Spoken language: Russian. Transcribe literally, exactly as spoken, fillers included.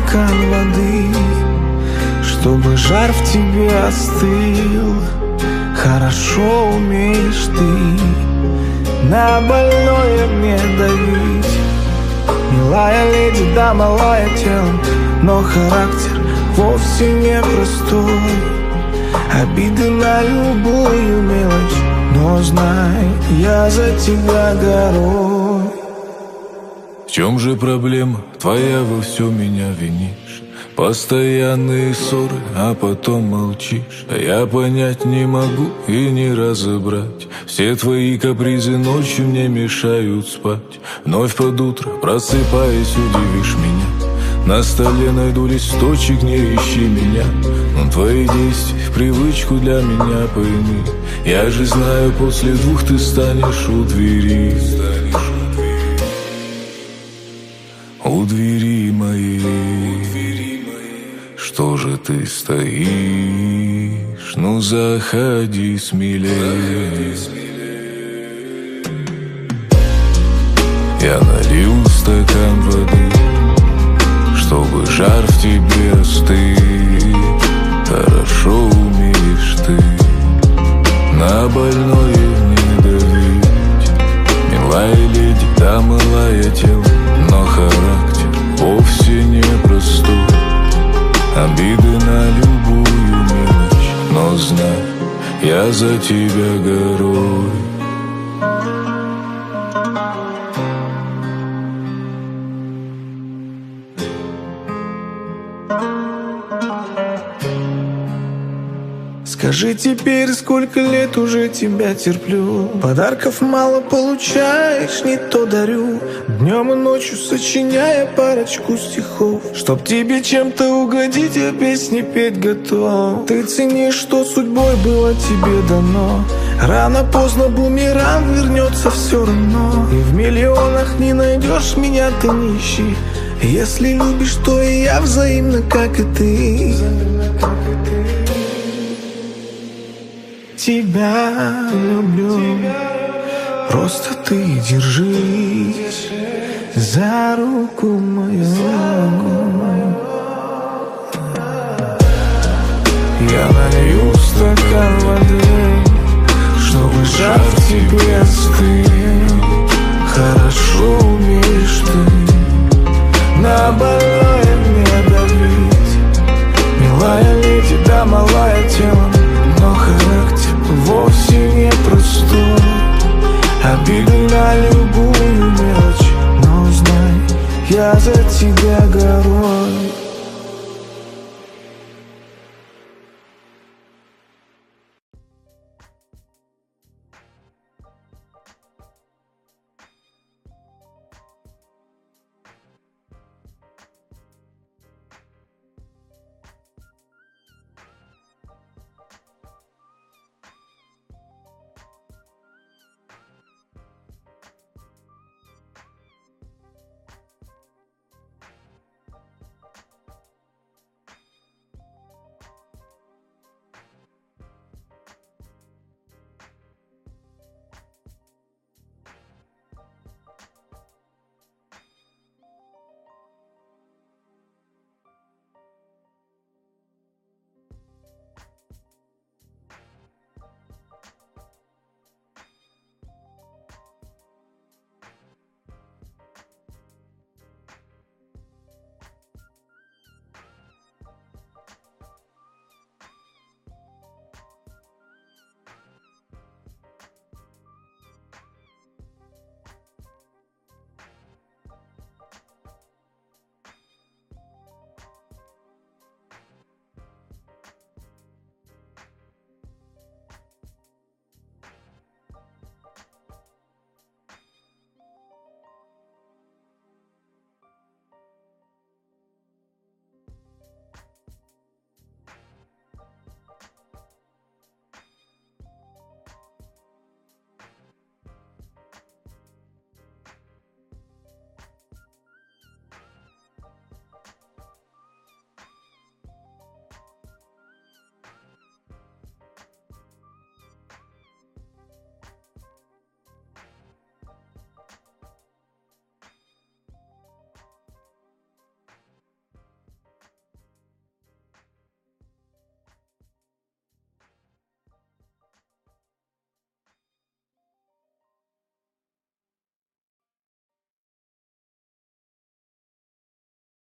стакан воды, чтобы жар в тебе остыл. Хорошо умеешь ты на больное мне давить. Милая леди, да малая телом, но характер вовсе не простой. Обиды на любую мелочь, но знай, я за тебя горой. В чем же проблема твоя, во всем меня винишь? Постоянные ссоры, а потом молчишь. А я понять не могу и не разобрать. Все твои капризы ночью мне мешают спать. Вновь под утро, просыпаясь, удивишь меня. На столе найду листочек, не ищи меня. Но твои действия в привычку для меня пойми. Я же знаю, после двух ты станешь у двери. У двери моей. Что же ты стоишь? Ну заходи смелее. Я налил стакан воды, чтобы жар в тебе остыл. Хорошо умеешь ты на больное не давить. Милая леди, да малая тело, но характер вовсе не простой. Обиды на любую мелочь, но знай, я за тебя горой. Скажи теперь, сколько лет уже тебя терплю. Подарков мало получаешь, не то дарю. Днем и ночью сочиняя парочку стихов. Чтоб тебе чем-то угодить, я песни петь готов. Ты ценишь, что судьбой было тебе дано. Рано-поздно бумеранг вернется все равно. И в миллионах не найдешь меня, ты нищий. Если любишь, то и я взаимно, как и ты. Тебя люблю, просто ты держись за руку мою. Я налью стакан воды, чтобы жар в тебе остыл. Хорошо умеешь ты на больное мне давить. Милая леди, да малая телом, но характер вовсе не простой. Обиды на любую мелочь, но знай, я за тебя горой.